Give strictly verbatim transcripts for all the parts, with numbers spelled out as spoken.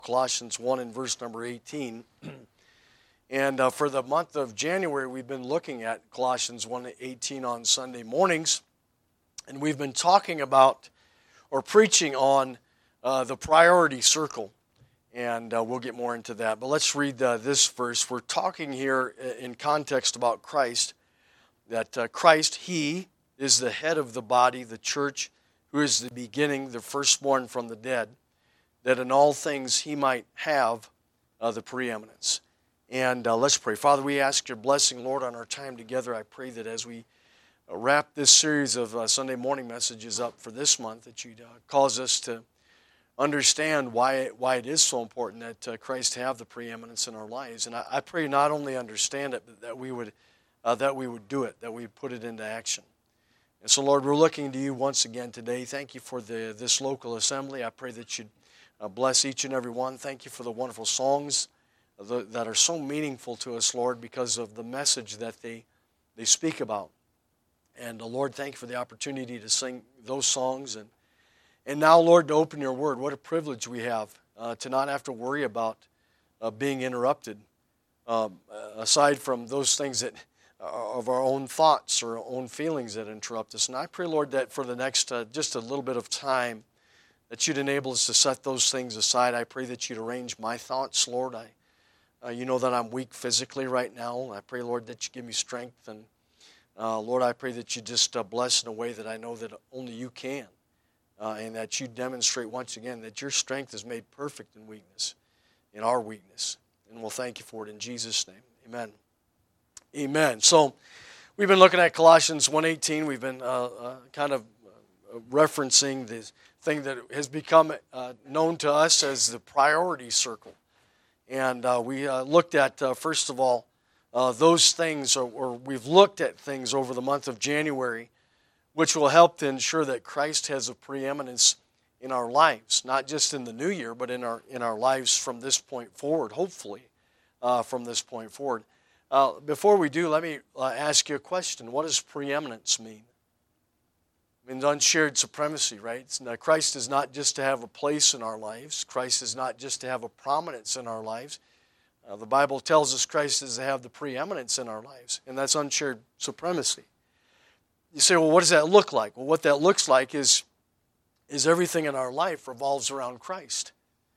Colossians one and verse number eighteen. And uh, for the month of January, we've been looking at Colossians one eighteen on Sunday mornings. And we've been talking about or preaching on uh, the priority circle. And uh, we'll get more into that. But let's read uh, this verse. We're talking here in context about Christ. That uh, Christ, He is the head of the body, the church, who is the beginning, the firstborn from the dead, that in all things He might have uh, the preeminence. And uh, let's pray. Father, we ask your blessing, Lord, on our time together. I pray that as we uh, wrap this series of uh, Sunday morning messages up for this month, that you'd uh, cause us to understand why, why it is so important that uh, Christ have the preeminence in our lives. And I, I pray not only understand it, but that we would uh, that we would do it, that we would put it into action. And so, Lord, we're looking to you once again today. Thank you for the this local assembly. I pray that you'd uh, bless each and every one. Thank you for the wonderful songs that are so meaningful to us, Lord, because of the message that they they speak about. And uh, Lord, thank you for the opportunity to sing those songs. And, and now, Lord, to open your word. What a privilege we have uh, to not have to worry about uh, being interrupted, um, aside from those things that of our own thoughts or our own feelings that interrupt us. And I pray, Lord, that for the next uh, just a little bit of time, that you'd enable us to set those things aside. I pray that you'd arrange my thoughts, Lord. I, uh, you know that I'm weak physically right now. I pray, Lord, that you give me strength. And uh, Lord, I pray that you just uh, bless in a way that I know that only you can. Uh, and that you demonstrate once again that your strength is made perfect in weakness, in our weakness. And we'll thank you for it in Jesus' name. Amen. Amen. So we've been looking at Colossians one eighteen. We've been uh, uh, kind of uh, referencing this thing that has become uh, known to us as the priority circle. And uh, we uh, looked at, uh, first of all, uh, those things, or, or we've looked at things over the month of January, which will help to ensure that Christ has a preeminence in our lives, not just in the new year, but in our in our lives from this point forward, hopefully, uh, from this point forward. Uh, before we do, let me uh, ask you a question. What does preeminence mean? It means unshared supremacy, right? Now, Christ is not just to have a place in our lives. Christ is not just to have a prominence in our lives. Uh, the Bible tells us Christ is to have the preeminence in our lives, and that's unshared supremacy. You say, well, what does that look like? Well, what that looks like is, is everything in our life revolves around Christ.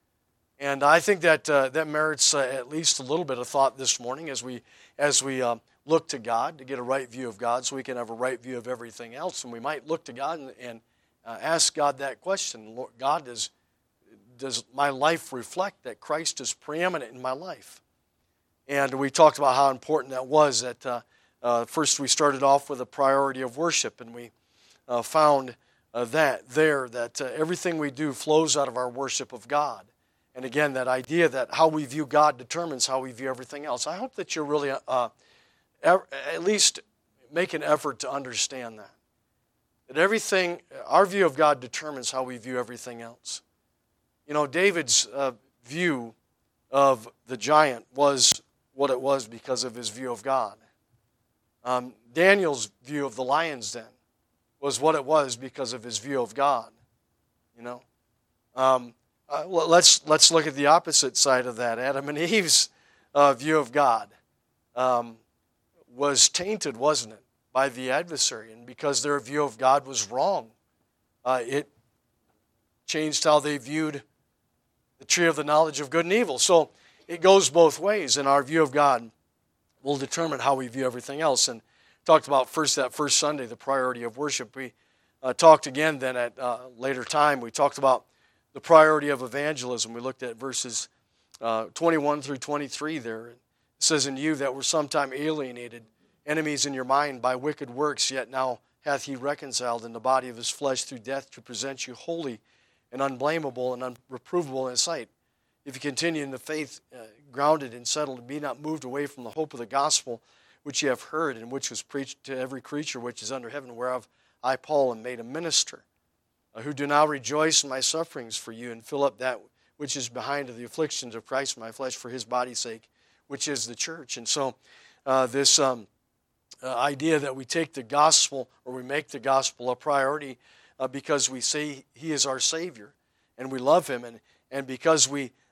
And I think that uh, that merits uh, at least a little bit of thought this morning as we as we uh, look to God to get a right view of God, so we can have a right view of everything else. And we might look to God and, and uh, ask God that question: Lord, God, does does my life reflect that Christ is preeminent in my life? And we talked about how important that was. That uh, uh, first we started off with a priority of worship, and we uh, found uh, that there that uh, everything we do flows out of our worship of God. And again, that idea that how we view God determines how we view everything else. I hope that you really uh, at least make an effort to understand that. That everything, our view of God determines how we view everything else. You know, David's uh, view of the giant was what it was because of his view of God. Um, Daniel's view of the lion's den was what it was because of his view of God. You know? Um, Uh, let's let's look at the opposite side of that. Adam and Eve's uh, view of God um, was tainted, wasn't it, by the adversary? And because their view of God was wrong, uh, it changed how they viewed the tree of the knowledge of good and evil. So it goes both ways, and our view of God will determine how we view everything else. And talked about first that first Sunday, the priority of worship. We uh, talked again then at uh, later time. We talked about the priority of evangelism. We looked at verses uh, twenty-one through twenty-three there. It says, "In you that were sometime alienated, enemies in your mind by wicked works, yet now hath he reconciled in the body of his flesh through death to present you holy and unblameable and unreprovable in his sight. If you continue in the faith, uh, grounded and settled, and be not moved away from the hope of the gospel which ye have heard, and which was preached to every creature which is under heaven, whereof I, Paul, am made a minister, who do now rejoice in my sufferings for you, and fill up that which is behind of the afflictions of Christ in my flesh for his body's sake, which is the church." And so uh, this um, uh, idea that we take the gospel, or we make the gospel a priority uh, because we say he is our Savior, and we love him, and, and because we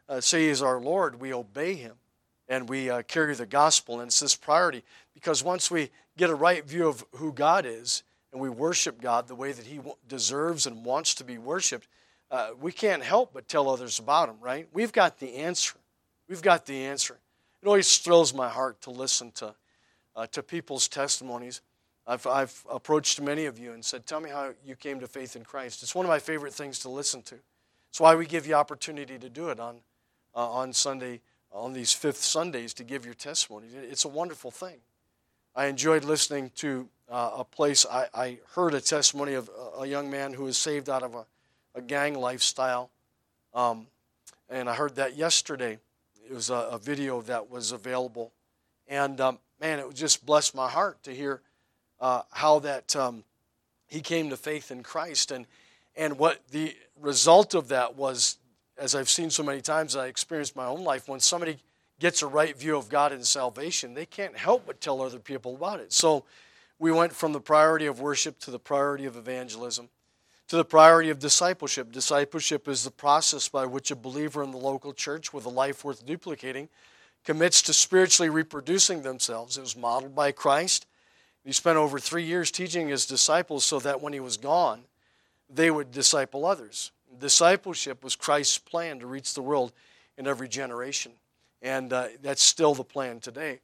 uh, say He's our Lord, we obey Him and we uh, carry the gospel. And it's this priority, because once we get a right view of who God is and we worship God the way that He deserves and wants to be worshiped, uh, we can't help but tell others about Him, right? We've got the answer. We've got the answer. It always thrills my heart to listen to uh, to people's testimonies. I've, I've approached many of you and said, tell me how you came to faith in Christ. It's one of my favorite things to listen to. It's why we give you opportunity to do it on uh, on Sunday, on these fifth Sundays, to give your testimony. It's a wonderful thing. I enjoyed listening to uh, a place. I, I heard a testimony of a young man who was saved out of a, a gang lifestyle. Um, and I heard that yesterday. It was a, a video that was available. And, um, man, it just blessed my heart to hear uh, how that um, he came to faith in Christ. And, and what the result of that was, as I've seen so many times, I experienced in my own life, when somebody gets a right view of God and salvation, they can't help but tell other people about it. So we went from the priority of worship to the priority of evangelism, to the priority of discipleship. Discipleship is the process by which a believer in the local church with a life worth duplicating commits to spiritually reproducing themselves. It was modeled by Christ. He spent over three years teaching His disciples so that when He was gone, they would disciple others. Discipleship was Christ's plan to reach the world in every generation. And uh, that's still the plan today.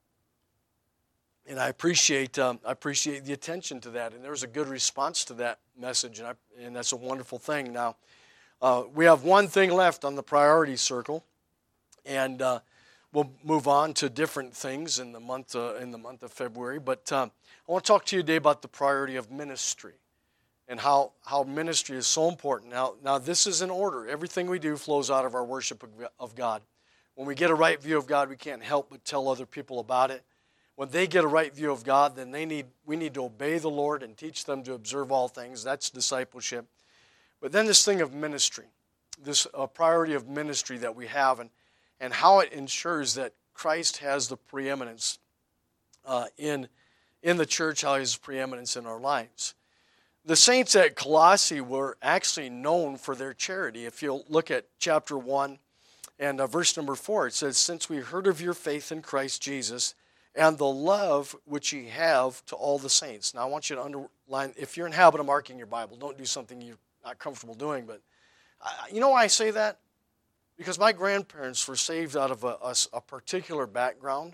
And I appreciate um, I appreciate the attention to that. And there was a good response to that message, and, I, and that's a wonderful thing. Now, uh, we have one thing left on the priority circle, and uh, we'll move on to different things in the month uh, in the month of February. But uh, I want to talk to you today about the priority of ministry and how, how ministry is so important. Now, now, this is in order. Everything we do flows out of our worship of, of God. When we get a right view of God, we can't help but tell other people about it. When they get a right view of God, then they need we need to obey the Lord and teach them to observe all things. That's discipleship. But then this thing of ministry, this uh, priority of ministry that we have, and, and how it ensures that Christ has the preeminence uh, in, in the church, how He has preeminence in our lives. The saints at Colossae were actually known for their charity. If you'll look at chapter one and uh, verse number four, it says, "Since we heard of your faith in Christ Jesus and the love which ye have to all the saints." Now I want you to underline, if you're in habit of marking your Bible, don't do something you're not comfortable doing. But uh, you know why I say that? Because my grandparents were saved out of a, a, a particular background.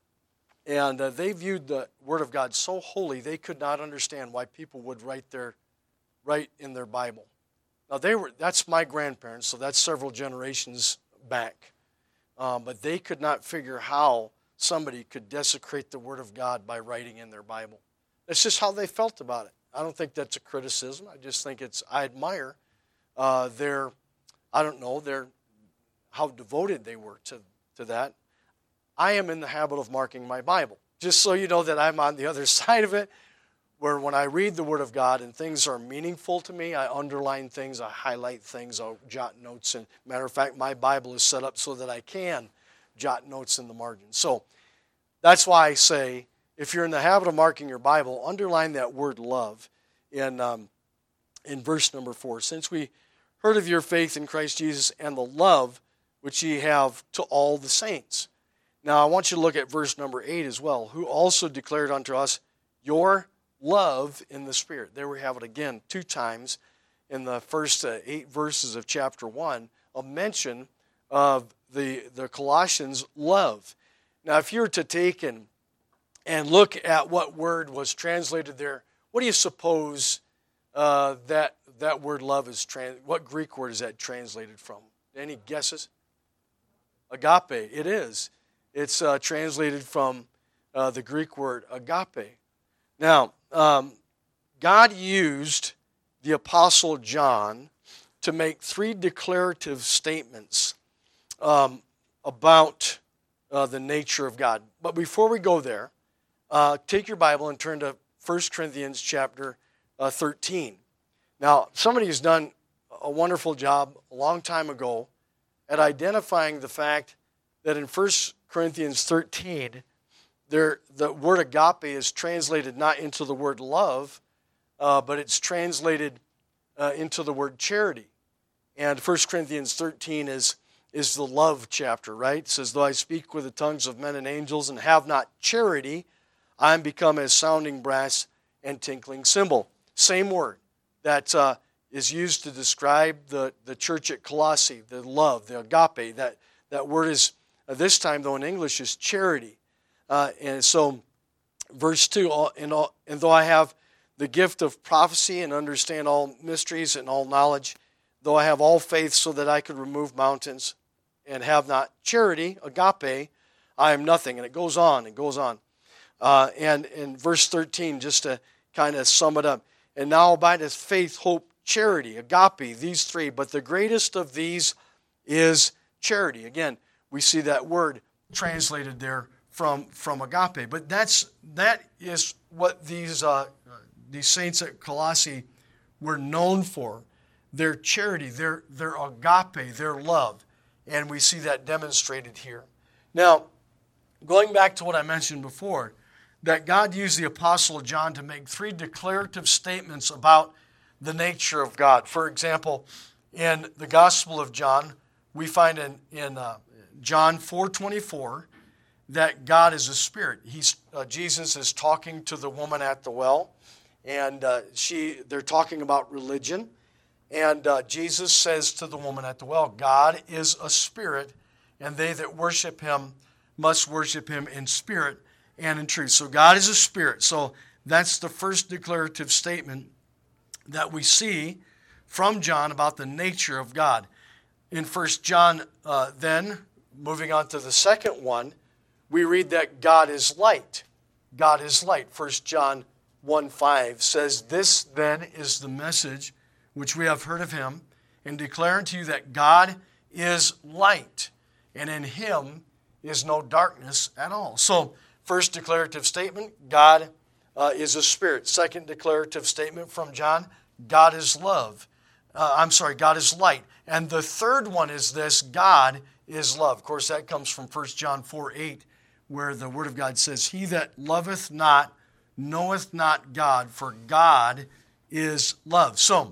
And uh, they viewed the Word of God so holy, they could not understand why people would write their write in their Bible. Now, they were that's my grandparents, so that's several generations back. Um, but they could not figure how somebody could desecrate the Word of God by writing in their Bible. That's just how they felt about it. I don't think that's a criticism. I just think it's, I admire uh, their, I don't know, their, how devoted they were to, to that. I am in the habit of marking my Bible, just so you know that I'm on the other side of it, where when I read the Word of God and things are meaningful to me, I underline things, I highlight things, I'll jot notes. And matter of fact, my Bible is set up so that I can jot notes in the margin. So that's why I say, if you're in the habit of marking your Bible, underline that word love in, um, in verse number four. "Since we heard of your faith in Christ Jesus and the love which ye have to all the saints." Now, I want you to look at verse number eight as well. "Who also declared unto us your love in the Spirit." There we have it again, two times in the first uh, eight verses of chapter one, a mention of the, the Colossians' love. Now, if you were to take and, and look at what word was translated there, what do you suppose uh, that, that word love is, trans- what Greek word is that translated from? Any guesses? Agape, it is. It's uh, translated from uh, the Greek word agape. Now, um, God used the Apostle John to make three declarative statements um, about uh, the nature of God. But before we go there, uh, take your Bible and turn to First Corinthians chapter uh, thirteen. Now, somebody has done a wonderful job a long time ago at identifying the fact that in First Corinthians thirteen, there, the word agape is translated not into the word love, uh, but it's translated uh, into the word charity. And First Corinthians thirteen is, is the love chapter, right? It says, though I speak with the tongues of men and angels and have not charity, I am become as sounding brass and tinkling cymbal. Same word that uh, is used to describe the, the church at Colossae, the love, the agape. That, that word is, uh, this time though in English, is charity. Uh, and so, verse two, and, all, and though I have the gift of prophecy and understand all mysteries and all knowledge, though I have all faith so that I could remove mountains and have not charity, agape, I am nothing. And it goes on, it goes on. Uh, and in verse thirteen, just to kind of sum it up, and now abideth faith, hope, charity, agape, these three, but the greatest of these is charity. Again, we see that word translated there from, from agape. But that's that is what these uh, these saints at Colossae were known for. Their charity, their, their agape, their love. And we see that demonstrated here. Now, going back to what I mentioned before, that God used the Apostle John to make three declarative statements about the nature of God. For example, in the Gospel of John, we find in, in uh, John four twenty-four that God is a spirit. He's, uh, Jesus is talking to the woman at the well, and uh, she they're talking about religion. And uh, Jesus says to the woman at the well, God is a spirit, and they that worship him must worship him in spirit and in truth. So God is a spirit. So that's the first declarative statement that we see from John about the nature of God. In First John, uh, then, moving on to the second one, we read that God is light. God is light. First John one five says, this then is the message which we have heard of him, and declare unto you that God is light, and in him is no darkness at all. So, first declarative statement, God uh, is a spirit. Second declarative statement from John, God is love. Uh, I'm sorry, God is light. And the third one is this, God is love. Of course, that comes from First John four eight, where the Word of God says, he that loveth not knoweth not God, for God is love. So,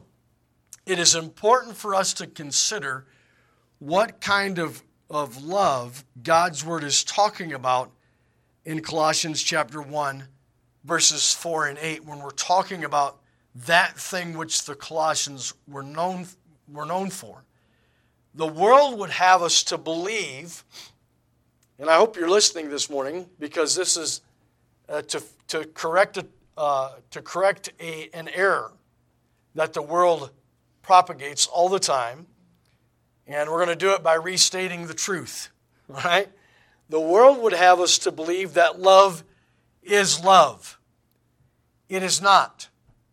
it is important for us to consider what kind of, of love God's Word is talking about in Colossians chapter one, verses four and eight, when we're talking about that thing which the Colossians were known, were known for. The world would have us to believe, and I hope you're listening this morning, because this is uh, to, to correct, a, uh, to correct a, an error that the world propagates all the time, and we're going to do it by restating the truth, all right? The world would have us to believe that love is love. It is not.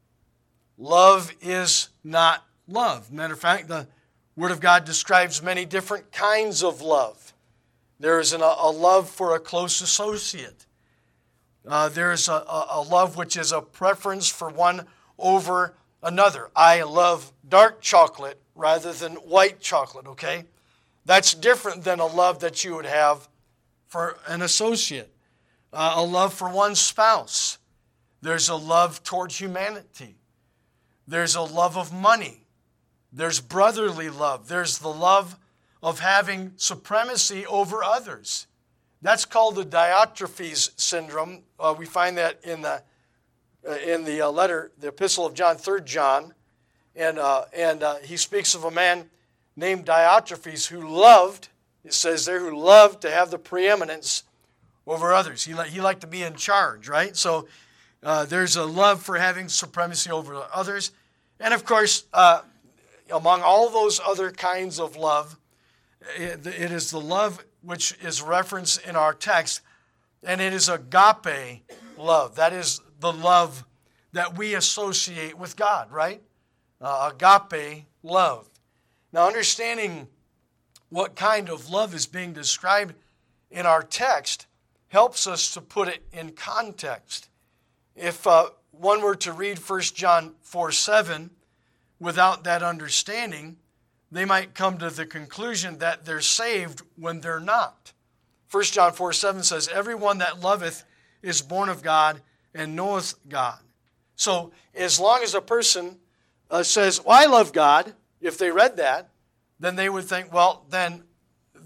Love is not love. Matter of fact, the Word of God describes many different kinds of love. There is an, a love for a close associate. Uh, there is a, a, a love which is a preference for one over another. I love dark chocolate rather than white chocolate, okay? That's different than a love that you would have for an associate. Uh, a love for one spouse. There's a love towards humanity. There's a love of money. There's brotherly love. There's the love of having supremacy over others. That's called the Diotrephes syndrome. Uh, we find that in the uh, in the uh, letter, the epistle of John, Third John, and uh, and uh, he speaks of a man named Diotrephes who loved. It says there who loved to have the preeminence over others. He li- he liked to be in charge, right? So uh, there's a love for having supremacy over others, and of course, uh, among all those other kinds of love, it, it is the love which is referenced in our text, and it is agape love. That is the love that we associate with God, right? Uh, agape love. Now, understanding what kind of love is being described in our text helps us to put it in context. If uh, one were to read First John four seven without that understanding, they might come to the conclusion that they're saved when they're not. First John four seven says, everyone that loveth is born of God and knoweth God. So as long as a person uh, says, well, I love God, if they read that, then they would think, well, then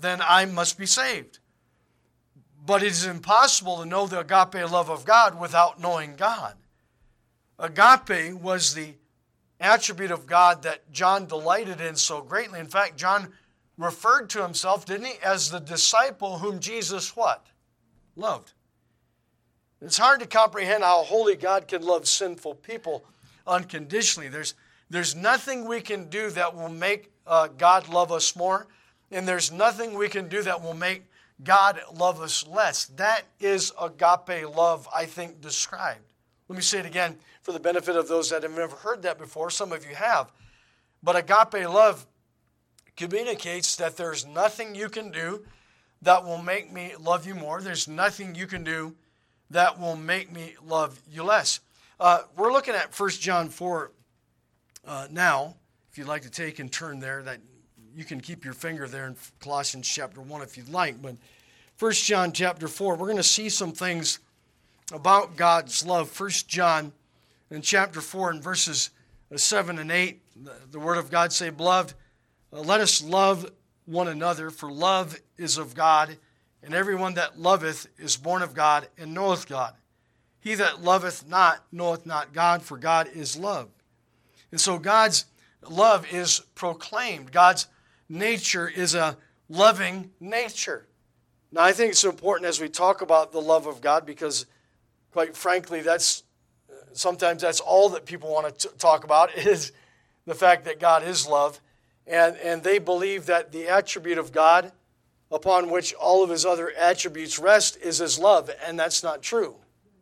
then I must be saved. But it is impossible to know the agape love of God without knowing God. Agape was the attribute of God that John delighted in so greatly. In fact, John referred to himself, didn't he, as the disciple whom Jesus what? Loved. It's hard to comprehend how holy God can love sinful people unconditionally. There's, there's nothing we can do that will make uh, God love us more, and there's nothing we can do that will make God love us less. That is agape love, I think, described. Let me say it again for the benefit of those that have never heard that before. Some of you have. But agape love communicates that there's nothing you can do that will make me love you more. There's nothing you can do that will make me love you less. Uh, we're looking at First John four uh, now. If you'd like to take and turn there, that you can keep your finger there in Colossians chapter one if you'd like. But First John chapter four, we're going to see some things about God's love. First John in chapter four and verses seven and eight, the, the Word of God say, Beloved, uh, let us love one another, for love is of God, and everyone that loveth is born of God and knoweth God. He that loveth not knoweth not God, for God is love. And so God's love is proclaimed. God's nature is a loving nature. Now, I think it's important as we talk about the love of God, because quite frankly, that's sometimes that's all that people want to t- talk about is the fact that God is love. And, and they believe that the attribute of God upon which all of his other attributes rest is his love, and that's not true.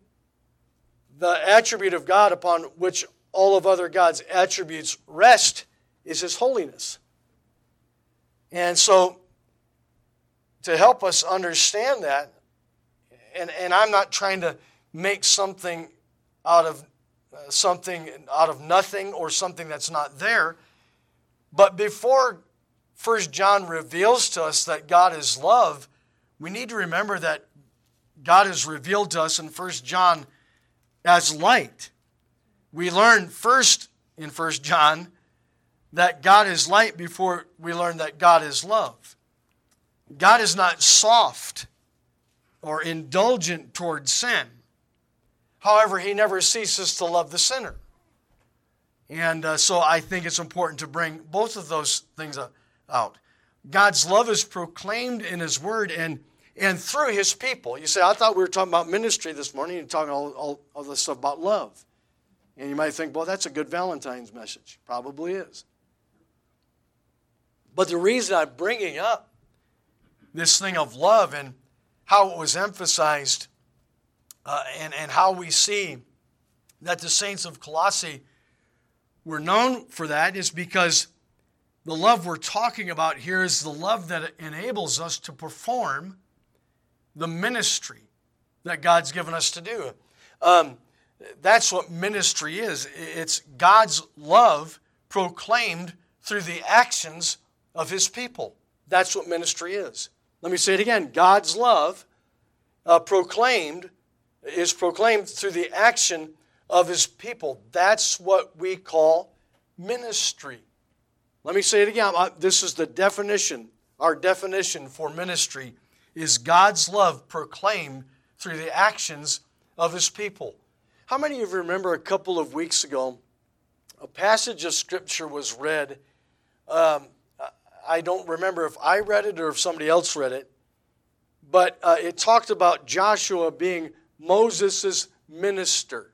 The attribute of God upon which all of other God's attributes rest is his holiness. And so, to help us understand that, and, and I'm not trying to make something out of uh, something out of nothing or something that's not there, but before First John reveals to us that God is love, we need to remember that God is revealed to us in First John as light. We learn first in First John that God is light before we learn that God is love. God is not soft or indulgent toward sin. However, he never ceases to love the sinner. And uh, so I think it's important to bring both of those things out. God's love is proclaimed in his word and, and through his people. You say, I thought we were talking about ministry this morning and talking all, all, all this stuff about love. And you might think, well, that's a good Valentine's message. Probably is. But the reason I'm bringing up this thing of love and how it was emphasized uh, and, and how we see that the saints of Colossae were known for that is because the love we're talking about here is the love that enables us to perform the ministry that God's given us to do. Um, that's what ministry is. It's God's love proclaimed through the actions of his people. That's what ministry is. Let me say it again. God's love uh, proclaimed is proclaimed through the action of his people. That's what we call ministry. Let me say it again. This is the definition. Our definition for ministry is God's love proclaimed through the actions of his people. How many of you remember a couple of weeks ago, a passage of Scripture was read? Um, I don't remember if I read it or if somebody else read it, but uh, it talked about Joshua being Moses' minister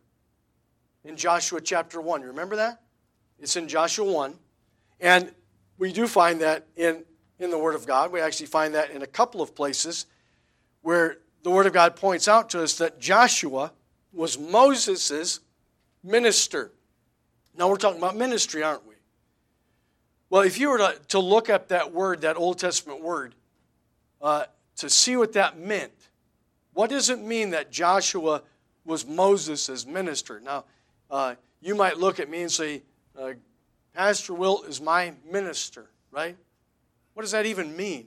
in Joshua chapter one. You remember that? It's in Joshua one. And we do find that in, in the Word of God. We actually find that in a couple of places where the Word of God points out to us that Joshua was Moses' minister. Now we're talking about ministry, aren't we? Well, if you were to, to look up that word, that Old Testament word, uh, to see what that meant, what does it mean that Joshua was Moses' minister? Now, uh, you might look at me and say, uh, Pastor Wilt is my minister, right? What does that even mean?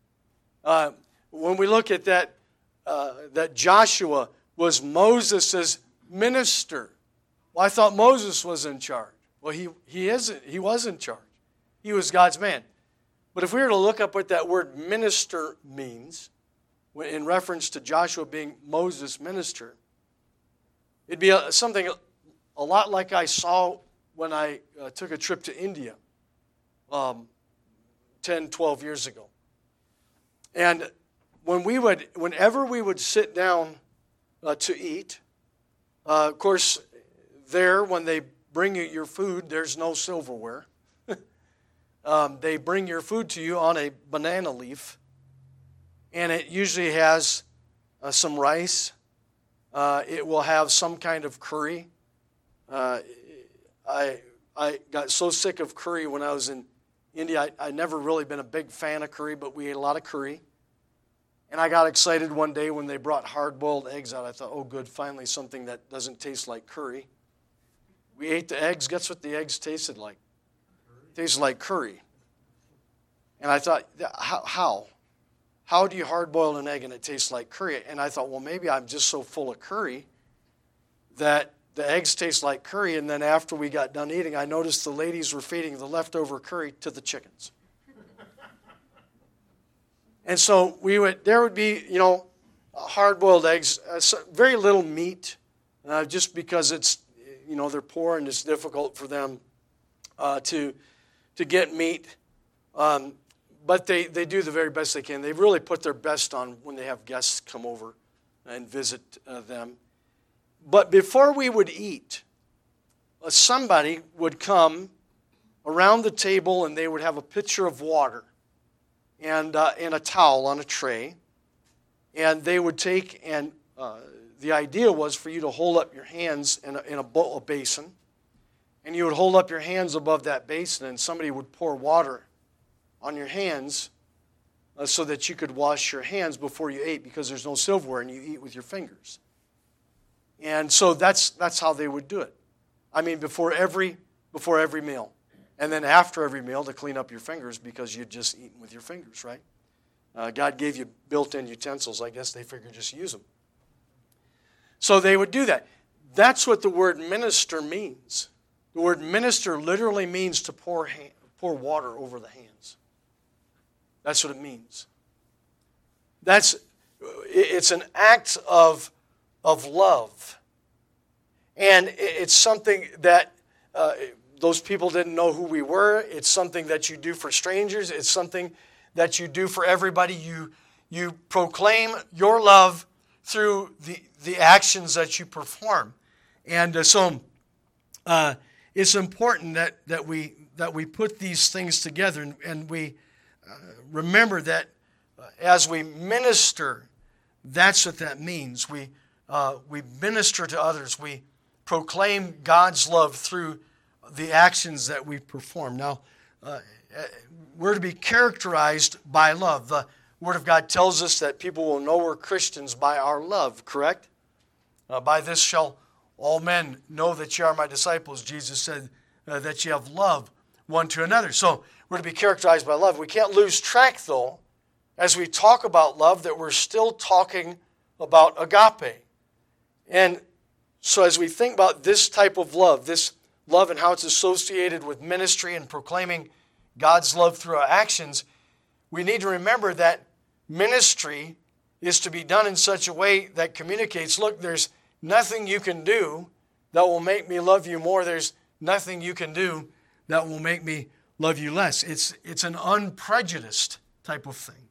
Uh, when we look at that, uh, that Joshua was Moses' minister. Well, I thought Moses was in charge. Well, he, he isn't. He was in charge. He was God's man. But if we were to look up what that word minister means, in reference to Joshua being Moses' minister, it'd be a, something a lot like I saw when I uh, took a trip to India um, ten, twelve years ago. And when we would, whenever we would sit down uh, to eat, uh, of course, there, when they bring you your food, there's no silverware. um, they bring your food to you on a banana leaf, and it usually has uh, some rice. Uh, it will have some kind of curry. Uh, I I got so sick of curry when I was in India. I, I'd never really been a big fan of curry, but we ate a lot of curry. And I got excited one day when they brought hard-boiled eggs out. I thought, oh, good, finally something that doesn't taste like curry. We ate the eggs. Guess what the eggs tasted like? Tasted like curry. And I thought, how? How, how do you hard-boil an egg and it tastes like curry? And I thought, well, maybe I'm just so full of curry that the eggs taste like curry. And then after we got done eating, I noticed the ladies were feeding the leftover curry to the chickens. And so we would, there would be, you know, hard-boiled eggs, uh, so very little meat, uh, just because it's, you know, they're poor and it's difficult for them uh, to to get meat. Um, but they, they do the very best they can. They really put their best on when they have guests come over and visit uh, them. But before we would eat, uh, somebody would come around the table and they would have a pitcher of water and uh, and a towel on a tray, and they would take, and uh, the idea was for you to hold up your hands in a, in a, bowl, a basin, and you would hold up your hands above that basin, and somebody would pour water on your hands uh, so that you could wash your hands before you ate, because there's no silverware and you eat with your fingers. And so that's that's how they would do it. I mean, before every before every meal. And then after every meal to clean up your fingers, because you'd just eaten with your fingers, right? Uh, God gave you built-in utensils. I guess they figured just use them. So they would do that. That's what the word minister means. The word minister literally means to pour hand, pour water over the hands. That's what it means. That's it's an act of, of love. And it's something that uh, those people didn't know who we were. It's something that you do for strangers. It's something that you do for everybody. You, you proclaim your love through the, the actions that you perform. And uh, so uh, it's important that, that, we, that we put these things together, and, and we uh, remember that uh, as we minister, that's what that means. We, uh, we minister to others. We proclaim God's love through the actions that we perform. Now, uh, we're to be characterized by love. The Word of God tells us that people will know we're Christians by our love, correct? Uh, by this shall all men know that you are my disciples. Jesus said uh, that you have love one to another. So we're to be characterized by love. We can't lose track, though, as we talk about love, that we're still talking about agape. And so as we think about this type of love, this love and how it's associated with ministry and proclaiming God's love through our actions, we need to remember that ministry is to be done in such a way that communicates, look, there's nothing you can do that will make me love you more. There's nothing you can do that will make me love you less. It's, it's an unprejudiced type of thing.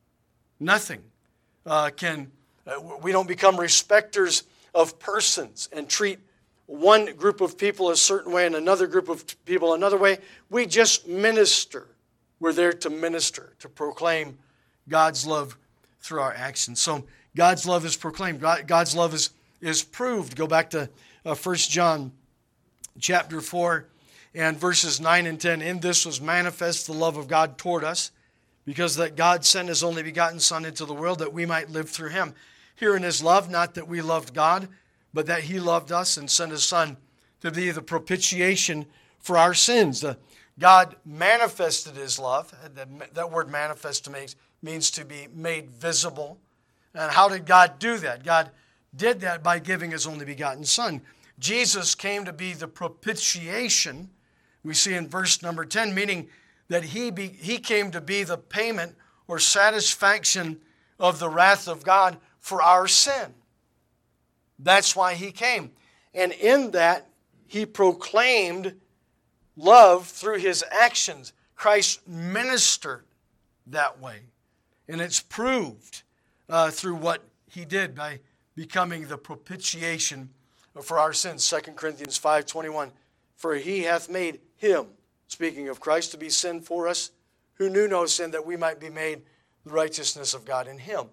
Nothing uh, can, uh, we don't become respecters of persons and treat one group of people a certain way and another group of people another way. We just minister. We're there to minister, to proclaim God's love through our actions. So God's love is proclaimed. God's love is, is proved. Go back to uh, First John chapter four and verses nine and ten. In this was manifest the love of God toward us, because that God sent his only begotten Son into the world that we might live through him. Herein is love, not that we loved God, but that he loved us and sent his Son to be the propitiation for our sins. The, God manifested his love. That, that word manifest makes, means to be made visible. And how did God do that? God did that by giving his only begotten Son. Jesus came to be the propitiation, we see in verse number ten, meaning that he, be, he came to be the payment or satisfaction of the wrath of God for our sin. That's why he came. And in that, he proclaimed love through his actions. Christ ministered that way. And it's proved uh, through what he did by becoming the propitiation for our sins. Second Corinthians five twenty-one, for he hath made him, speaking of Christ, to be sin for us, who knew no sin, that we might be made the righteousness of God in him.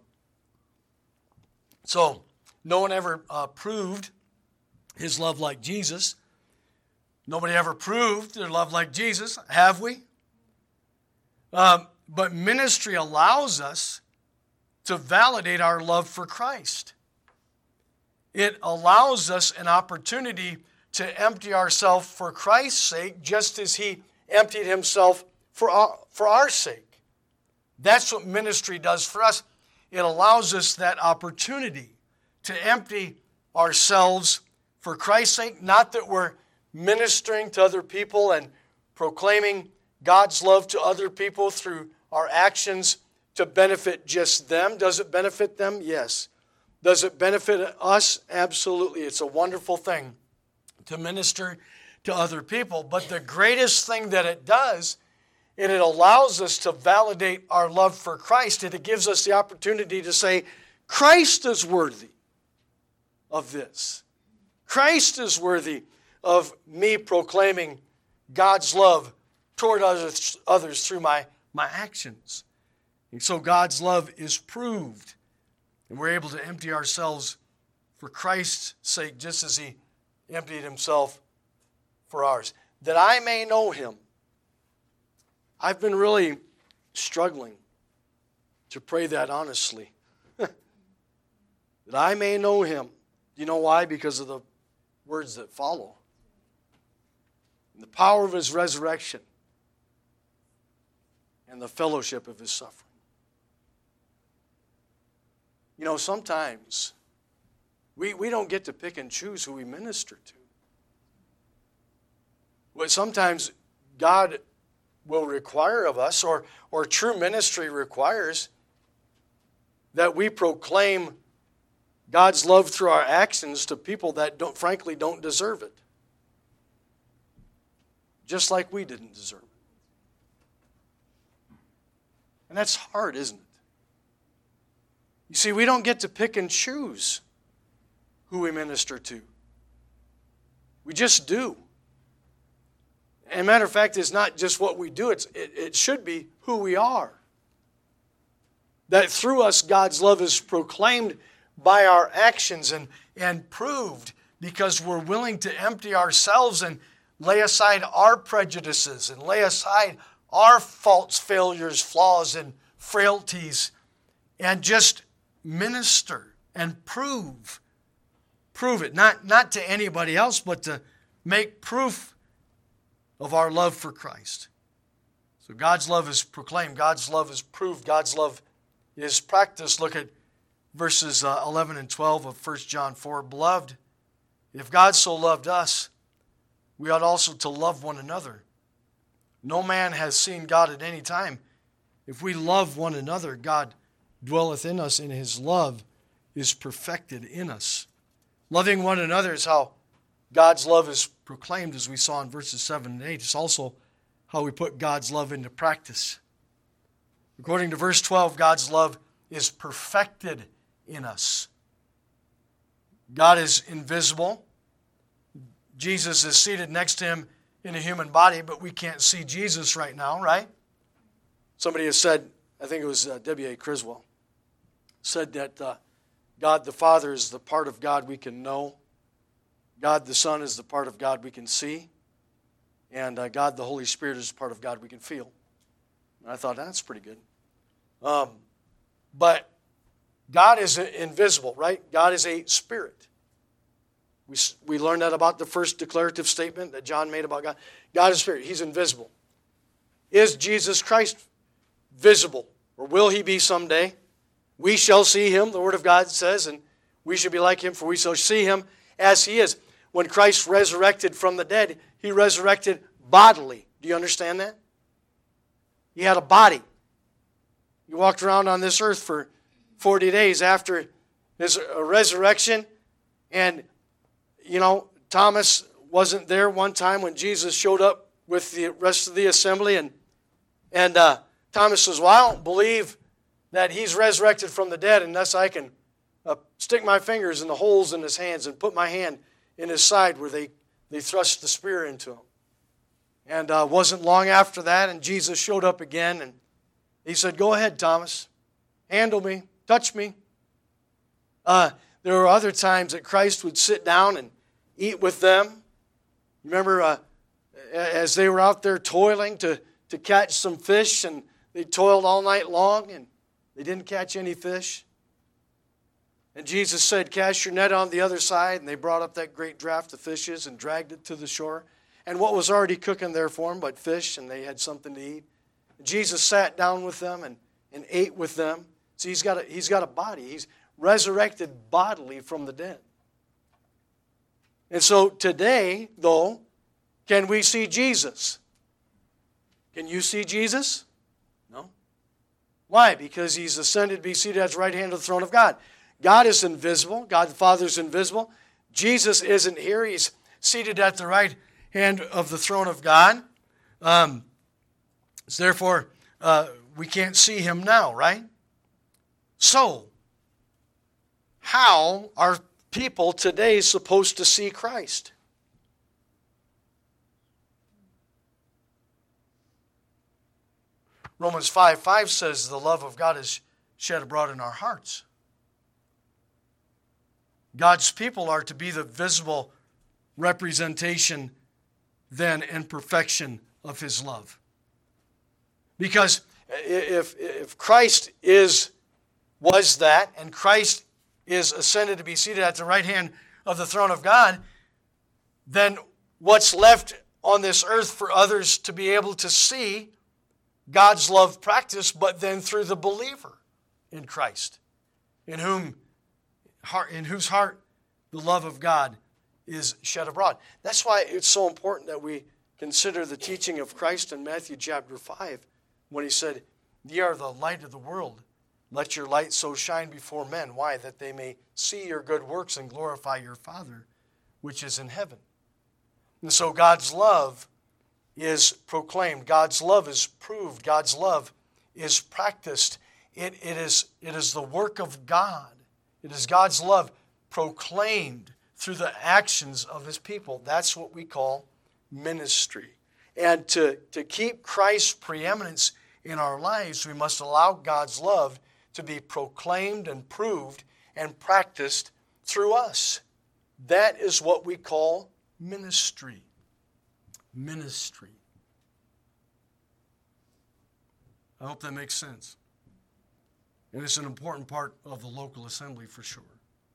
So, no one ever uh, proved his love like Jesus. Nobody ever proved their love like Jesus, have we? Um, but ministry allows us to validate our love for Christ. It allows us an opportunity to empty ourselves for Christ's sake, just as he emptied himself for our, for our sake. That's what ministry does for us. It allows us that opportunity to empty ourselves for Christ's sake, not that we're ministering to other people and proclaiming God's love to other people through our actions to benefit just them. Does it benefit them? Yes. Does it benefit us? Absolutely. It's a wonderful thing to minister to other people. But the greatest thing that it does, and it allows us to validate our love for Christ, and it gives us the opportunity to say, Christ is worthy of this. Christ is worthy of me proclaiming God's love toward others, others through my, my actions. And so God's love is proved. And we're able to empty ourselves for Christ's sake, just as he emptied himself for ours. That I may know him. I've been really struggling to pray that honestly. That I may know him. You know why? Because of the words that follow. And the power of his resurrection and the fellowship of his suffering. You know, sometimes we, we don't get to pick and choose who we minister to. But sometimes God will require of us, or, or true ministry requires, that we proclaim God's love through our actions to people that don't, frankly don't deserve it. Just like we didn't deserve it. And that's hard, isn't it? You see, we don't get to pick and choose who we minister to. We just do. And a matter of fact, it's not just what we do, it's, it, it should be who we are. That through us, God's love is proclaimed by our actions and, and proved because we're willing to empty ourselves and lay aside our prejudices and lay aside our faults, failures, flaws, and frailties and just minister and prove. Prove it. Not, not to anybody else, but to make proof of our love for Christ. So God's love is proclaimed. God's love is proved. God's love is practiced. Look at verses uh, eleven and twelve of First John four. Beloved, if God so loved us, we ought also to love one another. No man has seen God at any time. If we love one another, God dwelleth in us, and his love is perfected in us. Loving one another is how God's love is proclaimed, as we saw in verses seven and eight. It's also how we put God's love into practice. According to verse twelve, God's love is perfected in us. God is invisible. Jesus is seated next to him in a human body, but we can't see Jesus right now, right? Somebody has said, I think it was uh, W A Criswell, said that uh, God the Father is the part of God we can know. God the Son is the part of God we can see. And uh, God the Holy Spirit is the part of God we can feel. And I thought, that's pretty good. Um, but God is invisible, right? God is a spirit. We, we learned that about the first declarative statement that John made about God. God is spirit. He's invisible. Is Jesus Christ visible? Or will he be someday? We shall see him, the Word of God says, and we shall be like him, for we shall see him as he is. When Christ resurrected from the dead, he resurrected bodily. Do you understand that? He had a body. He walked around on this earth for forty days after his resurrection. And, you know, Thomas wasn't there one time when Jesus showed up with the rest of the assembly. And, and uh, Thomas says, well, I don't believe that he's resurrected from the dead unless I can uh, stick my fingers in the holes in his hands and put my hand in his side where they, they thrust the spear into him. And uh, wasn't long after that, and Jesus showed up again, and he said, go ahead, Thomas. Handle me. Touch me. Uh, there were other times that Christ would sit down and eat with them. Remember, uh, as they were out there toiling to, to catch some fish, and they toiled all night long, and they didn't catch any fish. And Jesus said, cast your net on the other side, and they brought up that great draft of fishes and dragged it to the shore. And what was already cooking there for them but fish, and they had something to eat. Jesus sat down with them and, and ate with them. See, he's got a, he's got a body. He's resurrected bodily from the dead. And so today, though, can we see Jesus? Can you see Jesus? No. Why? Because he's ascended to be seated at the right hand of the throne of God. God is invisible. God the Father is invisible. Jesus isn't here. He's seated at the right hand of the throne of God. Um, so therefore, uh, we can't see him now, right? So, how are people today supposed to see Christ? Romans five five says the love of God is shed abroad in our hearts. God's people are to be the visible representation then and perfection of his love. Because if, if Christ is was that, and Christ is ascended to be seated at the right hand of the throne of God, then what's left on this earth for others to be able to see God's love practiced, but then through the believer in Christ, in whom in whose heart the love of God is shed abroad. That's why it's so important that we consider the teaching of Christ in Matthew chapter five, when he said, ye are the light of the world. Let your light so shine before men. Why? That they may see your good works and glorify your Father, which is in heaven. And so God's love is proclaimed. God's love is proved. God's love is practiced. It, it, is, it is the work of God. It is God's love proclaimed through the actions of his people. That's what we call ministry. And to, to keep Christ's preeminence in our lives, we must allow God's love to be proclaimed and proved and practiced through us. That is what we call ministry. Ministry. I hope that makes sense. And it's an important part of the local assembly for sure.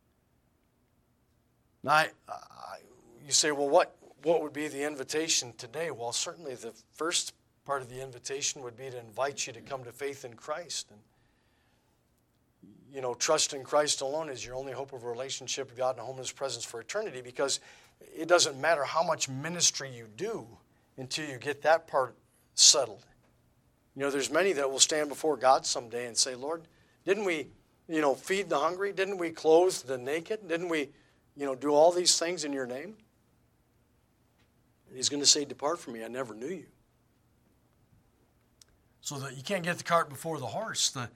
Now, I, I, you say, well, what, what would be the invitation today? Well, certainly the first part of the invitation would be to invite you to come to faith in Christ. And, you know, trust in Christ alone is your only hope of a relationship with God and a home in his presence for eternity, because it doesn't matter how much ministry you do until you get that part settled. You know, there's many that will stand before God someday and say, Lord, didn't we, you know, feed the hungry? Didn't we clothe the naked? Didn't we, you know, do all these things in your name? And he's going to say, depart from me, I never knew you. So that you can't get the cart before the horse. The,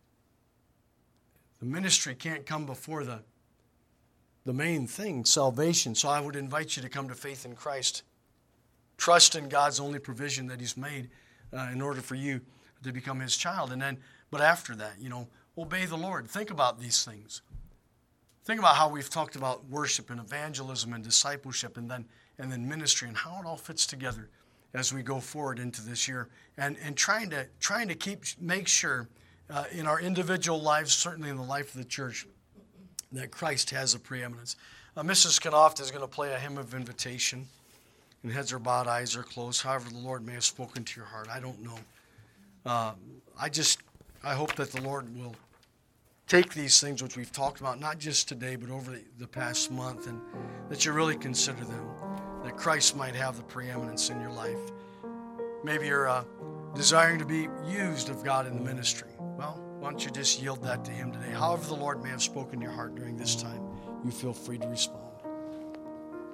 the ministry can't come before the, the main thing, salvation. So I would invite you to come to faith in Christ. Trust in God's only provision that he's made uh, in order for you to become his child. And then, but after that, you know, obey the Lord. Think about these things. Think about how we've talked about worship and evangelism and discipleship and then and then ministry and how it all fits together as we go forward into this year. And and trying to trying to keep make sure uh, in our individual lives, certainly in the life of the church, that Christ has a preeminence. Uh, Missus Kanoft is going to play a hymn of invitation. And heads are bowed, eyes are closed. However the Lord may have spoken to your heart, I don't know. Uh, I just, I hope that the Lord will take these things which we've talked about, not just today, but over the, the past month, and that you really consider them, that Christ might have the preeminence in your life. Maybe you're uh, desiring to be used of God in the ministry. Well, why don't you just yield that to Him today? However the Lord may have spoken to your heart during this time, you feel free to respond.